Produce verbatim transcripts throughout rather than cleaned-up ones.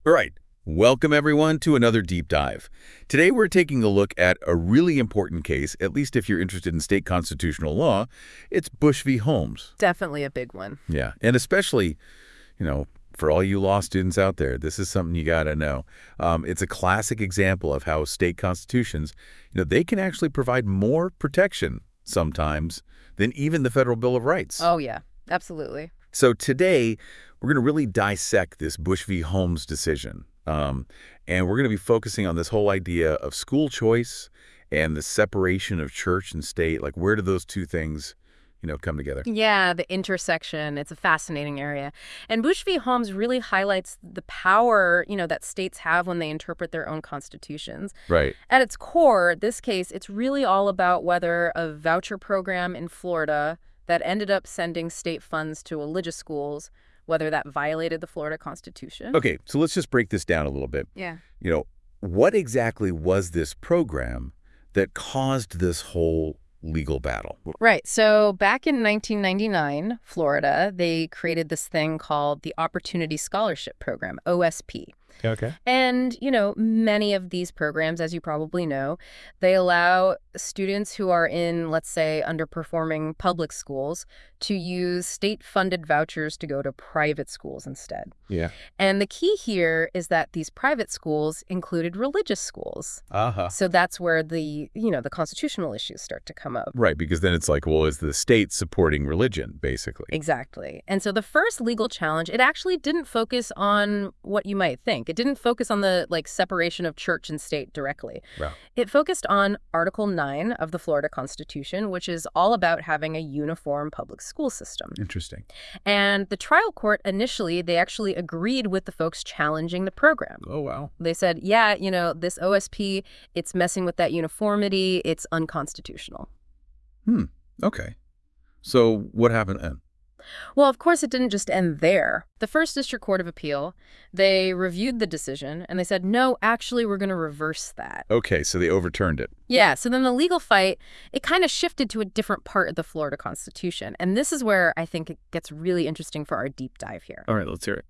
All right. Welcome, everyone, to another deep dive. Today, we're taking a look at a really important case, at least if you're interested in state constitutional law. It's Bush v. Holmes. Definitely a big one. Yeah, and especially, you know, for all you law students out there, this is something you got to know. Um, it's a classic example of how state constitutions, you know, they can actually provide more protection sometimes than even the Federal Bill of Rights. Oh, yeah, absolutely. So today, we're going to really dissect this Bush v. Holmes decision. Um, and we're going to be focusing on this whole idea of school choice and the separation of church and state. Like, where do those two things, you know, come together? Yeah, the intersection. It's a fascinating area. And Bush v. Holmes really highlights the power, you know, that states have when they interpret their own constitutions. Right. At its core, this case, it's really all about whether a voucher program in Florida that ended up sending state funds to religious schools, whether that violated the Florida Constitution. Okay, so let's just break this down a little bit. Yeah. You know, what exactly was this program that caused this whole legal battle? Right. So back in nineteen ninety-nine, Florida, they created this thing called the Opportunity Scholarship Program, O S P. Okay. And, you know, many of these programs, as you probably know, they allow students who are in, let's say, underperforming public schools to use state-funded vouchers to go to private schools instead. Yeah. And the key here is that these private schools included religious schools. Uh-huh. So that's where the, you know, the constitutional issues start to come up. Right, because then it's like, well, is the state supporting religion, basically? Exactly. And so the first legal challenge, it actually didn't focus on what you might think. It didn't focus on the, like, separation of church and state directly. Wow. It focused on Article nine of the Florida Constitution, which is all about having a uniform public school system. Interesting. And the trial court initially, they actually agreed with the folks challenging the program. Oh, wow. They said, yeah, you know, this O S P, it's messing with that uniformity. It's unconstitutional. Hmm. Okay. So what happened then? Well, of course, it didn't just end there. The First District Court of Appeal, they reviewed the decision and they said, no, actually, we're going to reverse that. Okay, so they overturned it. Yeah, so then the legal fight, it kind of shifted to a different part of the Florida Constitution. And this is where I think it gets really interesting for our deep dive here. All right, let's hear it.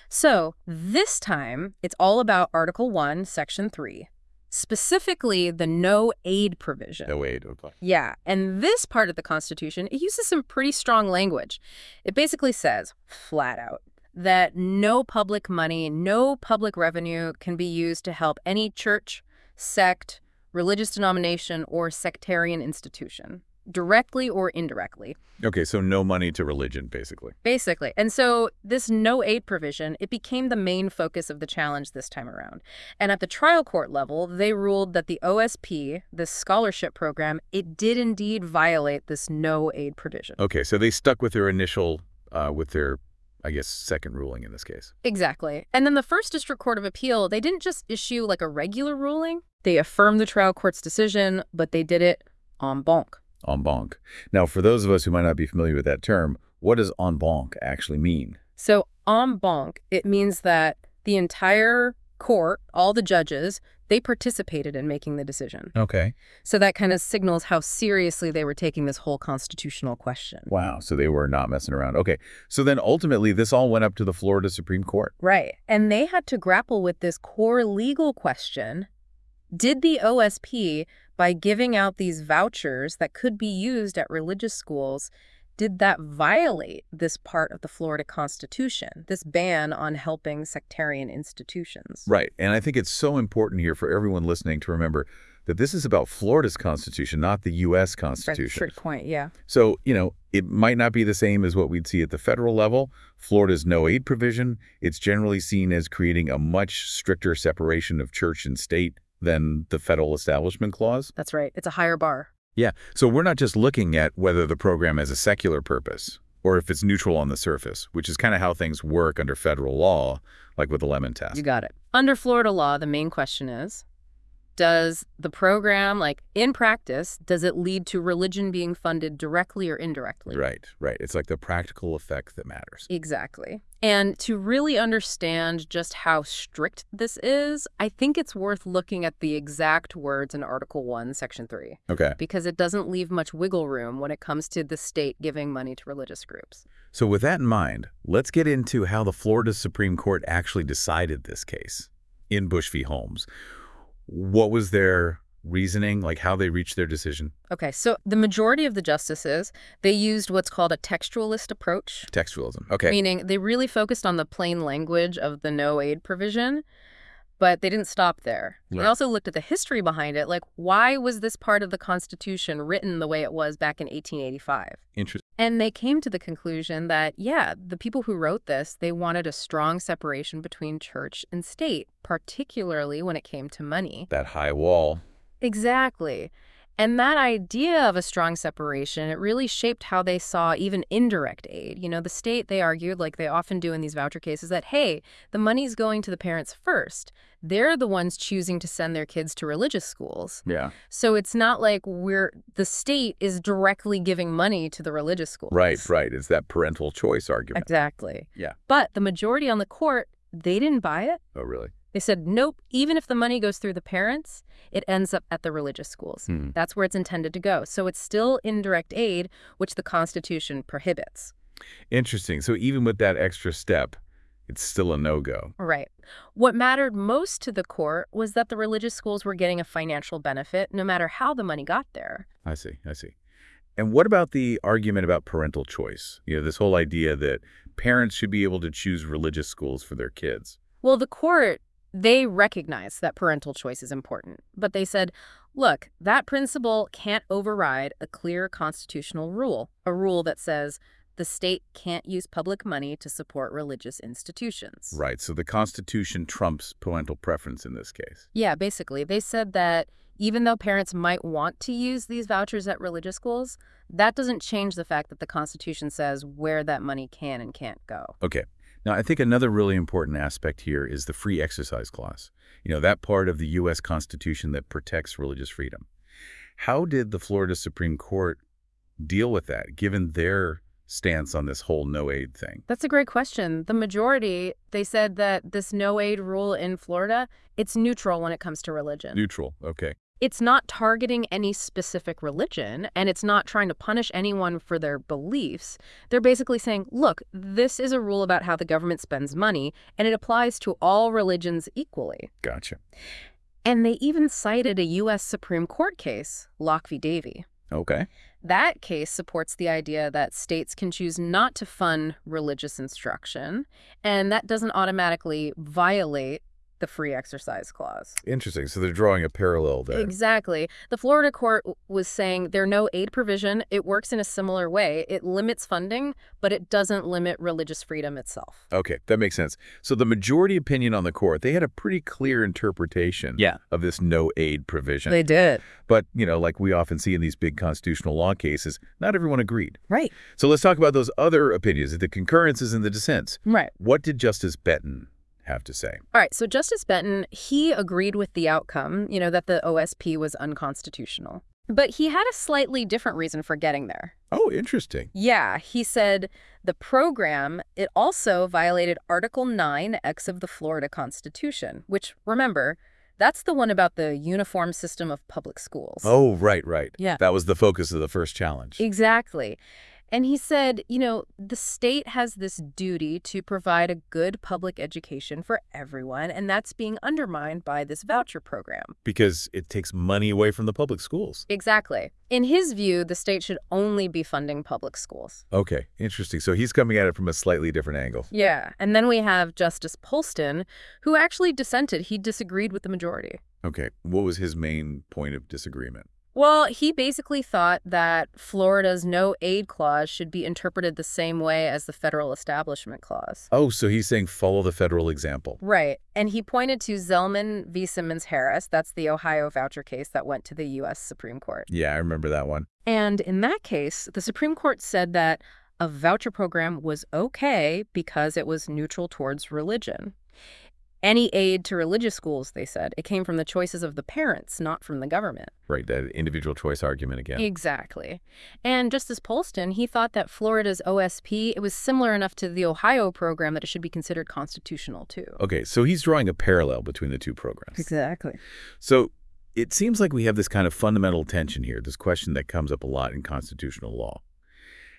So this time, it's all about Article one, Section three. Specifically, the no aid provision. No aid, okay. Yeah, and this part of the Constitution, it uses some pretty strong language. It basically says, flat out, that no public money, no public revenue can be used to help any church, sect, religious denomination, or sectarian institution, directly or indirectly. Okay, so no money to religion, basically. Basically. And so this no aid provision, it became the main focus of the challenge this time around. And at the trial court level, they ruled that the O S P, this scholarship program, it did indeed violate this no aid provision. Okay, so they stuck with their initial, uh, with their, I guess, second ruling in this case. Exactly. And then the First District Court of Appeal, they didn't just issue like a regular ruling. They affirmed the trial court's decision, but they did it en banc. En banc. Now, for those of us who might not be familiar with that term, what does en banc actually mean? So en banc, it means that the entire court, all the judges, they participated in making the decision. Okay. So that kind of signals how seriously they were taking this whole constitutional question. Wow, so they were not messing around. Okay, so then ultimately this all went up to the Florida Supreme Court. Right. And they had to grapple with this core legal question. Did the O S P, by giving out these vouchers that could be used at religious schools, did that violate this part of the Florida Constitution, this ban on helping sectarian institutions? Right, and I think it's so important here for everyone listening to remember that this is about Florida's Constitution, not the U S Constitution. Right, point, yeah. So, you know, it might not be the same as what we'd see at the federal level. Florida's no aid provision, it's generally seen as creating a much stricter separation of church and state than the Federal Establishment Clause. That's right. It's a higher bar. Yeah. So we're not just looking at whether the program has a secular purpose or if it's neutral on the surface, which is kind of how things work under federal law, like with the Lemon Test. You got it. Under Florida law, the main question is, does the program, like in practice, does it lead to religion being funded directly or indirectly? Right, right. It's like the practical effect that matters. Exactly. And to really understand just how strict this is, I think it's worth looking at the exact words in Article one, Section three. Okay. Because it doesn't leave much wiggle room when it comes to the state giving money to religious groups. So with that in mind, let's get into how the Florida Supreme Court actually decided this case in Bush v. Holmes. What was their reasoning, like how they reached their decision? Okay, so the majority of the justices, they used what's called a textualist approach. Textualism. Okay. Meaning they really focused on the plain language of the no aid provision, but they didn't stop there. Right. They also looked at the history behind it, like why was this part of the Constitution written the way it was back in eighteen eighty-five? Interesting. And they came to the conclusion that, yeah, the people who wrote this, they wanted a strong separation between church and state, particularly when it came to money. That high wall. Exactly. And that idea of a strong separation, it really shaped how they saw even indirect aid. You know, the state, they argued, like they often do in these voucher cases, that, hey, the money's going to the parents first. They're the ones choosing to send their kids to religious schools. Yeah. So it's not like we're the state is directly giving money to the religious schools. Right, right. It's that parental choice argument. Exactly. Yeah. But the majority on the court, they didn't buy it. Oh, really? They said, nope, even if the money goes through the parents, it ends up at the religious schools. Hmm. That's where it's intended to go. So it's still indirect aid, which the Constitution prohibits. Interesting. So even with that extra step, it's still a no-go. Right. What mattered most to the court was that the religious schools were getting a financial benefit no matter how the money got there. I see, I see. And what about the argument about parental choice? You know, this whole idea that parents should be able to choose religious schools for their kids. Well, the court, they recognized that parental choice is important, but they said, look, that principle can't override a clear constitutional rule, a rule that says the state can't use public money to support religious institutions. Right, so the Constitution trumps parental preference in this case. Yeah, basically. They said that even though parents might want to use these vouchers at religious schools, that doesn't change the fact that the Constitution says where that money can and can't go. Okay. Now, I think another really important aspect here is the free exercise clause. You know, that part of the U S Constitution that protects religious freedom. How did the Florida Supreme Court deal with that, given their stance on this whole no-aid thing? That's a great question. The majority, they said that this no-aid rule in Florida, it's neutral when it comes to religion. Neutral, okay. It's not targeting any specific religion, and it's not trying to punish anyone for their beliefs. They're basically saying, look, this is a rule about how the government spends money, and it applies to all religions equally. Gotcha. And they even cited a U S Supreme Court case, Locke v. Davey. Okay. That case supports the idea that states can choose not to fund religious instruction, and that doesn't automatically violate the free exercise clause. Interesting. So they're drawing a parallel there. Exactly. The Florida court was saying their no aid provision, it works in a similar way. It limits funding, but it doesn't limit religious freedom itself. Okay, that makes sense. So the majority opinion on the court, they had a pretty clear interpretation Yeah. of this no-aid provision. They did. But, you know, like we often see in these big constitutional law cases, not everyone agreed. Right. So let's talk about those other opinions, the concurrences and the dissents. Right. What did Justice Benton have to say? All right, so Justice Benton, he agreed with the outcome, you know, that the O S P was unconstitutional. But he had a slightly different reason for getting there. Oh, interesting. Yeah, he said the program, it also violated Article nine X of the Florida Constitution, which, remember, that's the one about the uniform system of public schools. Oh, right, right. Yeah. That was the focus of the first challenge. Exactly. And he said, you know, the state has this duty to provide a good public education for everyone, and that's being undermined by this voucher program. Because it takes money away from the public schools. Exactly. In his view, the state should only be funding public schools. Okay, interesting. So he's coming at it from a slightly different angle. Yeah. And then we have Justice Polston, who actually dissented. He disagreed with the majority. Okay, what was his main point of disagreement? Well, he basically thought that Florida's no aid clause should be interpreted the same way as the federal establishment clause. Oh, so he's saying follow the federal example. Right. And he pointed to Zellman v. Simmons-Harris. That's the Ohio voucher case that went to the U S Supreme Court. Yeah, I remember that one. And in that case, the Supreme Court said that a voucher program was okay because it was neutral towards religion. Any aid to religious schools, they said, it came from the choices of the parents, not from the government. Right, that individual choice argument again. Exactly. And Justice Polston, he thought that Florida's O S P, it was similar enough to the Ohio program that it should be considered constitutional, too. Okay, so he's drawing a parallel between the two programs. Exactly. So it seems like we have this kind of fundamental tension here, this question that comes up a lot in constitutional law.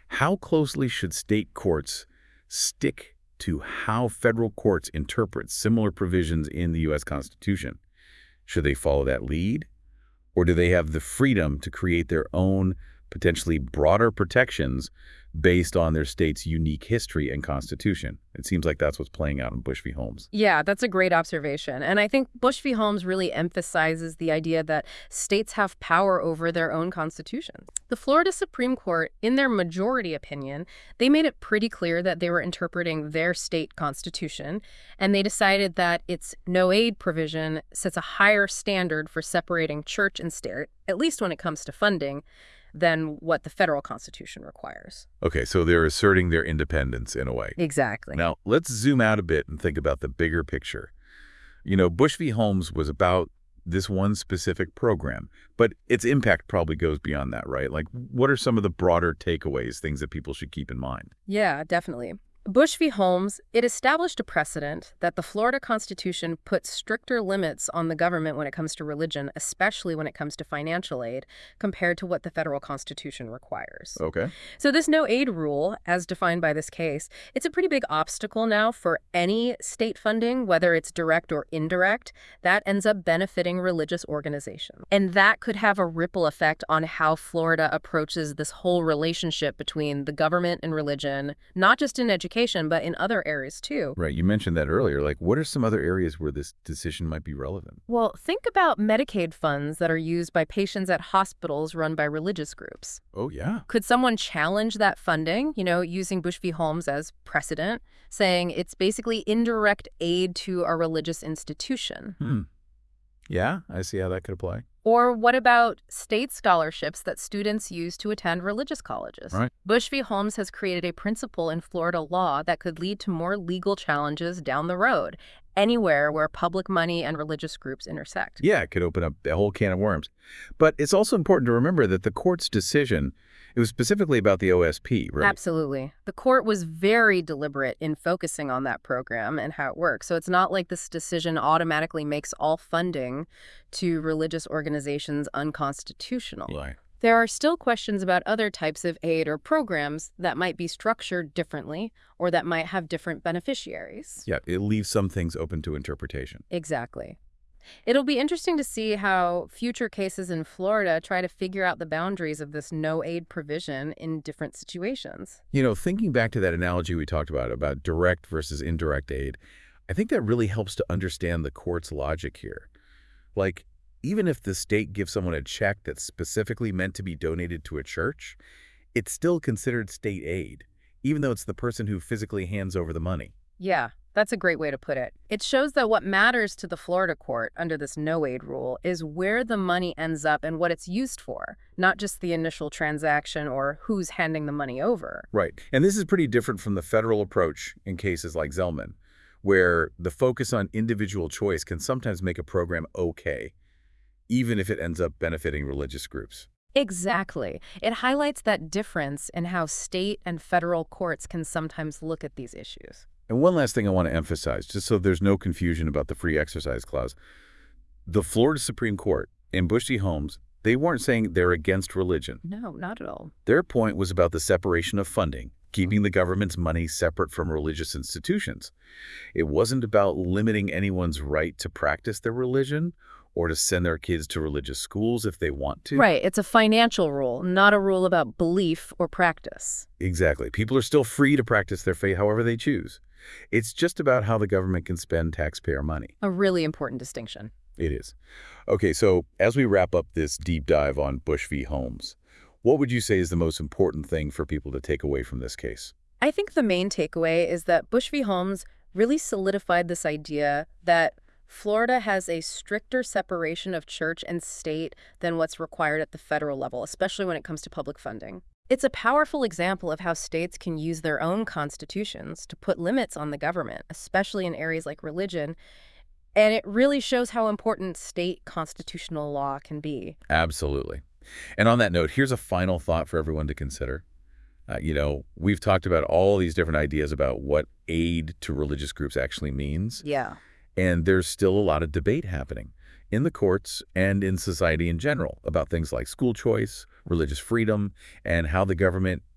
How closely should state courts stick to how federal courts interpret similar provisions in the U S Constitution? Should they follow that lead? Or do they have the freedom to create their own, potentially broader protections based on their state's unique history and constitution? It seems like that's what's playing out in Bush v. Holmes. Yeah, that's a great observation. And I think Bush v. Holmes really emphasizes the idea that states have power over their own constitutions. The Florida Supreme Court, in their majority opinion, they made it pretty clear that they were interpreting their state constitution, and they decided that its no-aid provision sets a higher standard for separating church and state, at least when it comes to funding, than what the federal constitution requires. Okay, so they're asserting their independence in a way. Exactly. Now, let's zoom out a bit and think about the bigger picture. You know, Bush v. Holmes was about this one specific program, but its impact probably goes beyond that, right? Like, what are some of the broader takeaways, things that people should keep in mind? Yeah, definitely. Bush v. Holmes, it established a precedent that the Florida Constitution puts stricter limits on the government when it comes to religion, especially when it comes to financial aid, compared to what the federal Constitution requires. Okay. So this no-aid rule, as defined by this case, it's a pretty big obstacle now for any state funding, whether it's direct or indirect, that ends up benefiting religious organizations. And that could have a ripple effect on how Florida approaches this whole relationship between the government and religion, not just in education, but in other areas too. Right. You mentioned that earlier. Like, what are some other areas where this decision might be relevant? Well, think about Medicaid funds that are used by patients at hospitals run by religious groups. Oh, yeah. Could someone challenge that funding, you know, using Bush v. Holmes as precedent, saying it's basically indirect aid to a religious institution? Hmm. Yeah, I see how that could apply. Or what about state scholarships that students use to attend religious colleges? Right. Bush v. Holmes has created a principle in Florida law that could lead to more legal challenges down the road, anywhere where public money and religious groups intersect. Yeah, it could open up a whole can of worms. But it's also important to remember that the court's decision, it was specifically about the O S P, right? Absolutely. The court was very deliberate in focusing on that program and how it works. So it's not like this decision automatically makes all funding to religious organizations unconstitutional. Right. There are still questions about other types of aid or programs that might be structured differently or that might have different beneficiaries. Yeah, it leaves some things open to interpretation. Exactly. It'll be interesting to see how future cases in Florida try to figure out the boundaries of this no-aid provision in different situations. You know, thinking back to that analogy we talked about, about direct versus indirect aid, I think that really helps to understand the court's logic here. Like, even if the state gives someone a check that's specifically meant to be donated to a church, it's still considered state aid, even though it's the person who physically hands over the money. Yeah, that's a great way to put it. It shows that what matters to the Florida court under this no-aid rule is where the money ends up and what it's used for, not just the initial transaction or who's handing the money over. Right. And this is pretty different from the federal approach in cases like Zellman, where the focus on individual choice can sometimes make a program okay, even if it ends up benefiting religious groups. Exactly. It highlights that difference in how state and federal courts can sometimes look at these issues. And one last thing I want to emphasize, just so there's no confusion about the free exercise clause. The Florida Supreme Court in Bush v. Holmes, they weren't saying they're against religion. No, not at all. Their point was about the separation of funding, keeping the government's money separate from religious institutions. It wasn't about limiting anyone's right to practice their religion or to send their kids to religious schools if they want to. Right. It's a financial rule, not a rule about belief or practice. Exactly. People are still free to practice their faith however they choose. It's just about how the government can spend taxpayer money. A really important distinction. It is. Okay, so as we wrap up this deep dive on Bush v. Holmes, what would you say is the most important thing for people to take away from this case? I think the main takeaway is that Bush v. Holmes really solidified this idea that Florida has a stricter separation of church and state than what's required at the federal level, especially when it comes to public funding. It's a powerful example of how states can use their own constitutions to put limits on the government, especially in areas like religion, and it really shows how important state constitutional law can be. Absolutely. And on that note, here's a final thought for everyone to consider. Uh, you know, we've talked about all these different ideas about what aid to religious groups actually means. Yeah. And there's still a lot of debate happening in the courts and in society in general about things like school choice, religious freedom, and how the government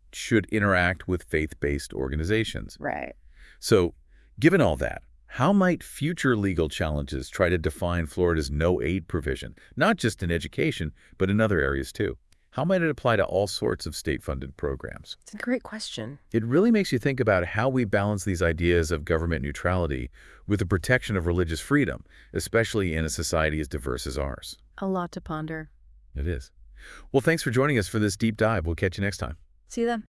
should interact with faith-based organizations. Right. So, given all that, how might future legal challenges try to define Florida's no-aid provision, not just in education, but in other areas too? How might it apply to all sorts of state-funded programs? It's a great question. It really makes you think about how we balance these ideas of government neutrality with the protection of religious freedom, especially in a society as diverse as ours. A lot to ponder. It is. Well, thanks for joining us for this deep dive. We'll catch you next time. See you then.